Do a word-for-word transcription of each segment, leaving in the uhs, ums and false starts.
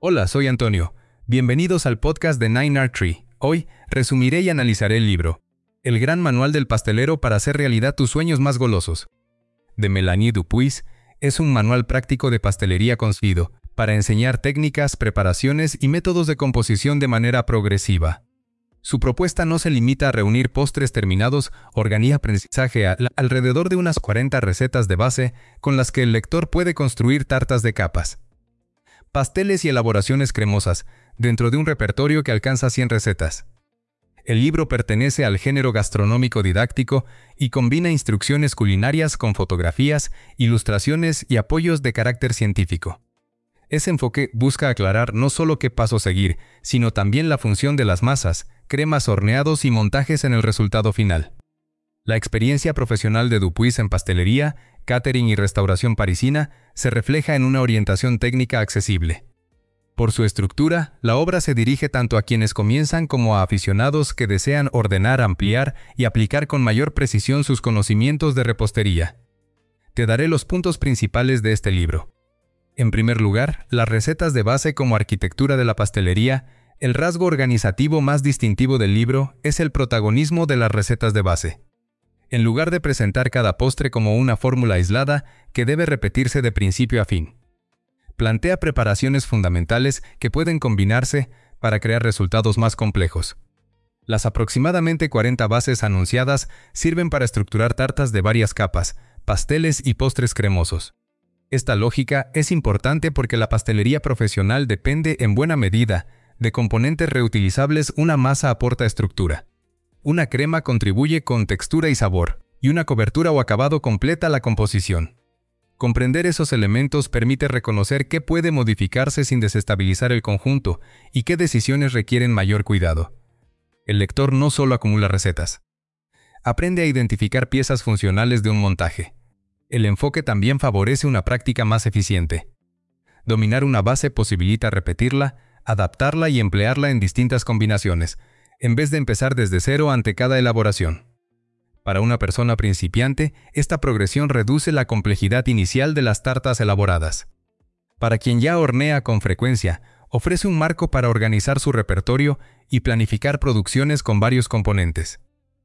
Hola, soy Antonio. Bienvenidos al podcast de Nine Art Tree. Hoy resumiré y analizaré el libro El gran manual del pastelero para hacer realidad tus sueños más golosos, de Mélanie Dupuis. Es un manual práctico de pastelería concebido para enseñar técnicas, preparaciones y métodos de composición de manera progresiva. Su propuesta no se limita a reunir postres terminados, organiza aprendizaje a alrededor de unas cuarenta recetas de base con las que el lector puede construir tartas de capas, pasteles y elaboraciones cremosas, dentro de un repertorio que alcanza cien recetas. El libro pertenece al género gastronómico didáctico y combina instrucciones culinarias con fotografías, ilustraciones y apoyos de carácter científico. Ese enfoque busca aclarar no solo qué paso seguir, sino también la función de las masas, cremas, horneados y montajes en el resultado final. La experiencia profesional de Dupuis en pastelería, catering y restauración parisina se refleja en una orientación técnica accesible. Por su estructura, la obra se dirige tanto a quienes comienzan como a aficionados que desean ordenar, ampliar y aplicar con mayor precisión sus conocimientos de repostería. Te daré los puntos principales de este libro. En primer lugar, las recetas de base como arquitectura de la pastelería. El rasgo organizativo más distintivo del libro es el protagonismo de las recetas de base. En lugar de presentar cada postre como una fórmula aislada que debe repetirse de principio a fin, plantea preparaciones fundamentales que pueden combinarse para crear resultados más complejos. Las aproximadamente cuarenta bases anunciadas sirven para estructurar tartas de varias capas, pasteles y postres cremosos. Esta lógica es importante porque la pastelería profesional depende en buena medida de componentes reutilizables. Una masa aporta estructura, una crema contribuye con textura y sabor, y una cobertura o acabado completa la composición. Comprender esos elementos permite reconocer qué puede modificarse sin desestabilizar el conjunto y qué decisiones requieren mayor cuidado. El lector no solo acumula recetas, aprende a identificar piezas funcionales de un montaje. El enfoque también favorece una práctica más eficiente. Dominar una base posibilita repetirla, adaptarla y emplearla en distintas combinaciones, en vez de empezar desde cero ante cada elaboración. Para una persona principiante, esta progresión reduce la complejidad inicial de las tartas elaboradas. Para quien ya hornea con frecuencia, ofrece un marco para organizar su repertorio y planificar producciones con varios componentes.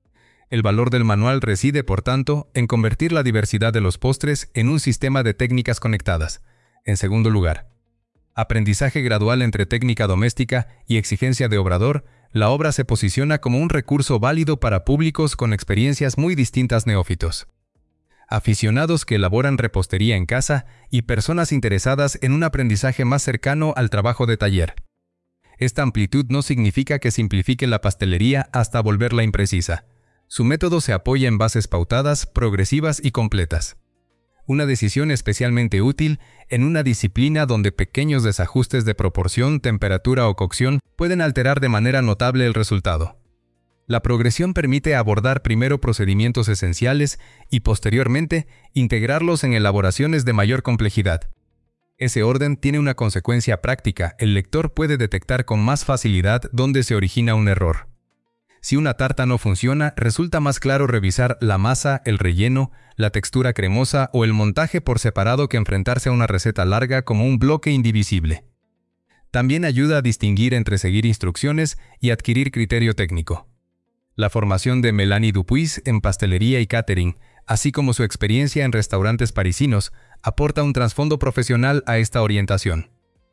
El valor del manual reside, por tanto, en convertir la diversidad de los postres en un sistema de técnicas conectadas. En segundo lugar, aprendizaje gradual entre técnica doméstica y exigencia de obrador. La obra se posiciona como un recurso válido para públicos con experiencias muy distintas: neófitos, aficionados que elaboran repostería en casa y personas interesadas en un aprendizaje más cercano al trabajo de taller. Esta amplitud no significa que simplifique la pastelería hasta volverla imprecisa. Su método se apoya en bases pautadas, progresivas y completas. Una decisión especialmente útil en una disciplina donde pequeños desajustes de proporción, temperatura o cocción pueden alterar de manera notable el resultado. La progresión permite abordar primero procedimientos esenciales y posteriormente integrarlos en elaboraciones de mayor complejidad. Ese orden tiene una consecuencia práctica: el lector puede detectar con más facilidad dónde se origina un error. Si una tarta no funciona, resulta más claro revisar la masa, el relleno, la textura cremosa o el montaje por separado que enfrentarse a una receta larga como un bloque indivisible. También ayuda a distinguir entre seguir instrucciones y adquirir criterio técnico. La formación de Mélanie Dupuis en pastelería y catering, así como su experiencia en restaurantes parisinos, aporta un trasfondo profesional a esta orientación.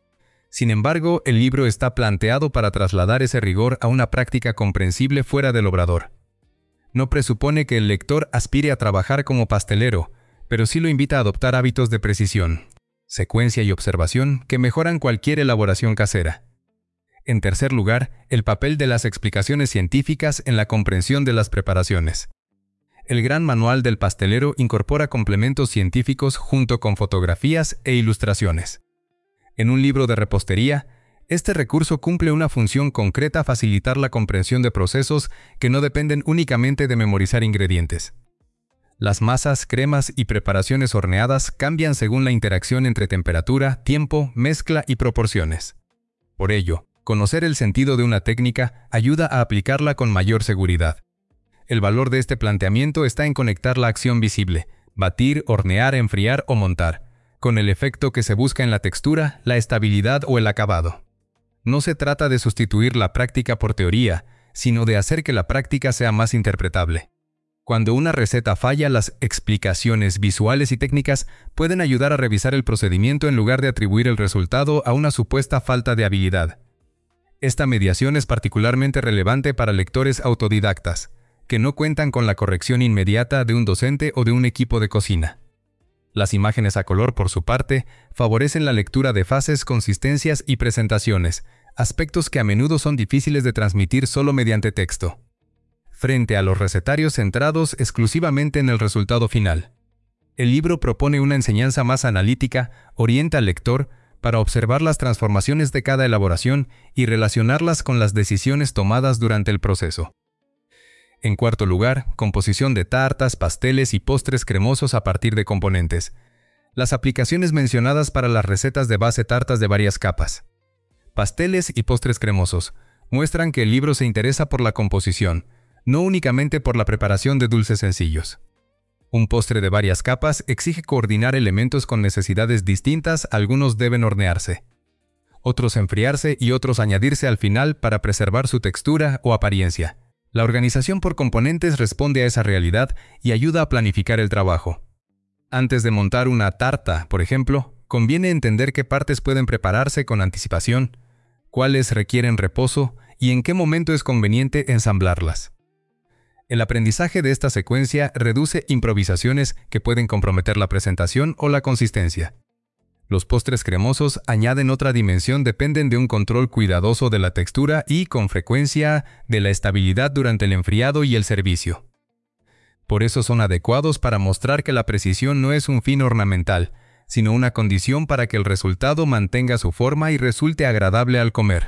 Sin embargo, el libro está planteado para trasladar ese rigor a una práctica comprensible fuera del obrador. No presupone que el lector aspire a trabajar como pastelero, pero sí lo invita a adoptar hábitos de precisión, secuencia y observación que mejoran cualquier elaboración casera. En tercer lugar, el papel de las explicaciones científicas en la comprensión de las preparaciones. El gran manual del pastelero incorpora complementos científicos junto con fotografías e ilustraciones. En un libro de repostería, este recurso cumple una función concreta: facilitar la comprensión de procesos que no dependen únicamente de memorizar ingredientes. Las masas, cremas y preparaciones horneadas cambian según la interacción entre temperatura, tiempo, mezcla y proporciones. Por ello, conocer el sentido de una técnica ayuda a aplicarla con mayor seguridad. El valor de este planteamiento está en conectar la acción visible: batir, hornear, enfriar o montar, con el efecto que se busca en la textura, la estabilidad o el acabado. No se trata de sustituir la práctica por teoría, sino de hacer que la práctica sea más interpretable. Cuando una receta falla, las explicaciones visuales y técnicas pueden ayudar a revisar el procedimiento en lugar de atribuir el resultado a una supuesta falta de habilidad. Esta mediación es particularmente relevante para lectores autodidactas, que no cuentan con la corrección inmediata de un docente o de un equipo de cocina. Las imágenes a color, por su parte, favorecen la lectura de fases, consistencias y presentaciones, aspectos que a menudo son difíciles de transmitir solo mediante texto. Frente a los recetarios centrados exclusivamente en el resultado final, el libro propone una enseñanza más analítica, orienta al lector para observar las transformaciones de cada elaboración y relacionarlas con las decisiones tomadas durante el proceso. En cuarto lugar, composición de tartas, pasteles y postres cremosos a partir de componentes. Las aplicaciones mencionadas para las recetas de base tartas de varias capas, pasteles y postres cremosos muestran que el libro se interesa por la composición, no únicamente por la preparación de dulces sencillos. Un postre de varias capas exige coordinar elementos con necesidades distintas, algunos deben hornearse, otros enfriarse y otros añadirse al final para preservar su textura o apariencia. La organización por componentes responde a esa realidad y ayuda a planificar el trabajo. Antes de montar una tarta, por ejemplo, conviene entender qué partes pueden prepararse con anticipación, cuáles requieren reposo y en qué momento es conveniente ensamblarlas. El aprendizaje de esta secuencia reduce improvisaciones que pueden comprometer la presentación o la consistencia. Los postres cremosos añaden otra dimensión, dependen de un control cuidadoso de la textura y, con frecuencia, de la estabilidad durante el enfriado y el servicio. Por eso son adecuados para mostrar que la precisión no es un fin ornamental, sino una condición para que el resultado mantenga su forma y resulte agradable al comer.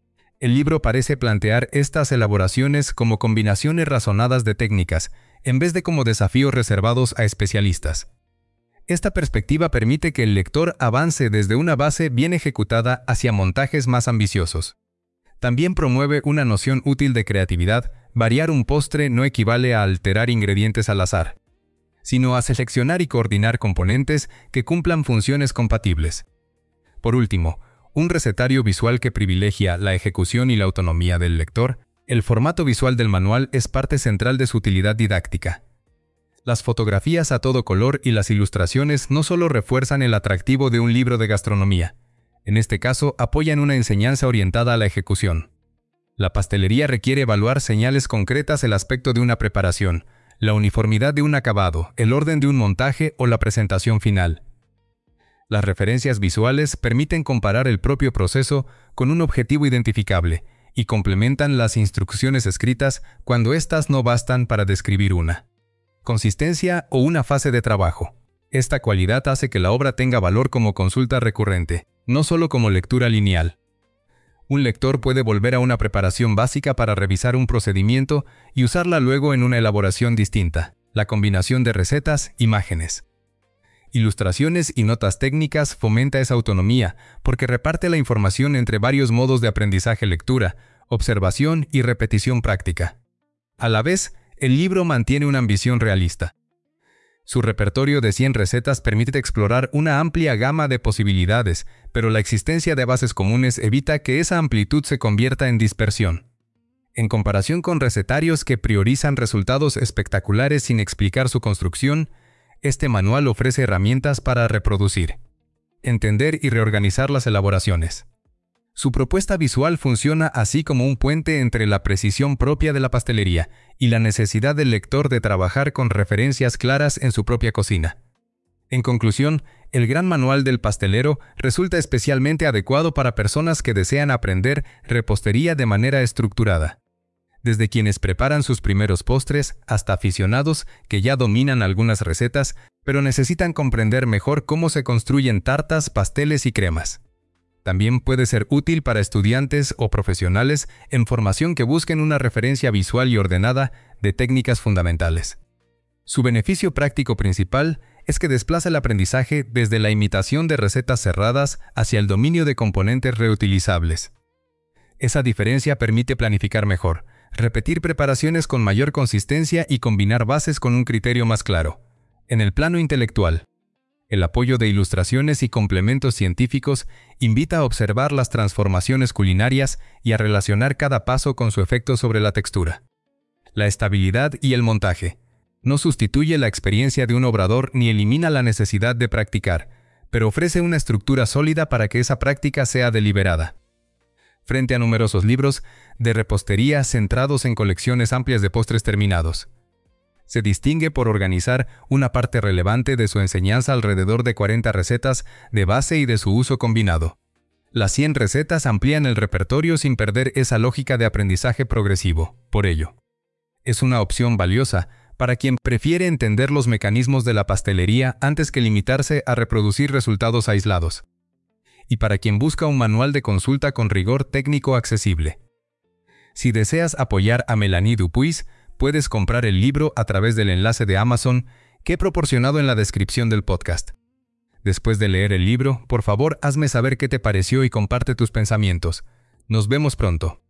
El libro parece plantear estas elaboraciones como combinaciones razonadas de técnicas, en vez de como desafíos reservados a especialistas. Esta perspectiva permite que el lector avance desde una base bien ejecutada hacia montajes más ambiciosos. También promueve una noción útil de creatividad. Variar un postre no equivale a alterar ingredientes al azar, sino a seleccionar y coordinar componentes que cumplan funciones compatibles. Por último, un recetario visual que privilegia la ejecución y la autonomía del lector. El formato visual del manual es parte central de su utilidad didáctica. Las fotografías a todo color y las ilustraciones no solo refuerzan el atractivo de un libro de gastronomía, en este caso apoyan una enseñanza orientada a la ejecución. La pastelería requiere evaluar señales concretas, el aspecto de una preparación, la uniformidad de un acabado, el orden de un montaje o la presentación final. Las referencias visuales permiten comparar el propio proceso con un objetivo identificable y complementan las instrucciones escritas cuando éstas no bastan para describir una consistencia o una fase de trabajo. Esta cualidad hace que la obra tenga valor como consulta recurrente, no solo como lectura lineal. Un lector puede volver a una preparación básica para revisar un procedimiento y usarla luego en una elaboración distinta. La combinación de recetas, imágenes, ilustraciones y notas técnicas fomenta esa autonomía porque reparte la información entre varios modos de aprendizaje: lectura, observación y repetición práctica. A la vez, el libro mantiene una ambición realista. Su repertorio de cien recetas permite explorar una amplia gama de posibilidades, pero la existencia de bases comunes evita que esa amplitud se convierta en dispersión. En comparación con recetarios que priorizan resultados espectaculares sin explicar su construcción, este manual ofrece herramientas para reproducir, entender y reorganizar las elaboraciones. Su propuesta visual funciona así como un puente entre la precisión propia de la pastelería y la necesidad del lector de trabajar con referencias claras en su propia cocina. En conclusión, el Gran Manual del Pastelero resulta especialmente adecuado para personas que desean aprender repostería de manera estructurada. Desde quienes preparan sus primeros postres hasta aficionados que ya dominan algunas recetas, pero necesitan comprender mejor cómo se construyen tartas, pasteles y cremas. También puede ser útil para estudiantes o profesionales en formación que busquen una referencia visual y ordenada de técnicas fundamentales. Su beneficio práctico principal es que desplaza el aprendizaje desde la imitación de recetas cerradas hacia el dominio de componentes reutilizables. Esa diferencia permite planificar mejor, repetir preparaciones con mayor consistencia y combinar bases con un criterio más claro. En el plano intelectual, El apoyo de ilustraciones y complementos científicos invita a observar las transformaciones culinarias y a relacionar cada paso con su efecto sobre la textura. La estabilidad y el montaje. No sustituye la experiencia de un obrador ni elimina la necesidad de practicar, pero ofrece una estructura sólida para que esa práctica sea deliberada. Frente a numerosos libros de repostería centrados en colecciones amplias de postres terminados. Se distingue por organizar una parte relevante de su enseñanza alrededor de cuarenta recetas de base y de su uso combinado. Las cien recetas amplían el repertorio sin perder esa lógica de aprendizaje progresivo. Por ello, es una opción valiosa para quien prefiere entender los mecanismos de la pastelería antes que limitarse a reproducir resultados aislados. Y para quien busca un manual de consulta con rigor técnico accesible. Si deseas apoyar a Mélanie Dupuis, puedes comprar el libro a través del enlace de Amazon que he proporcionado en la descripción del podcast. Después de leer el libro, por favor, hazme saber qué te pareció y comparte tus pensamientos. Nos vemos pronto.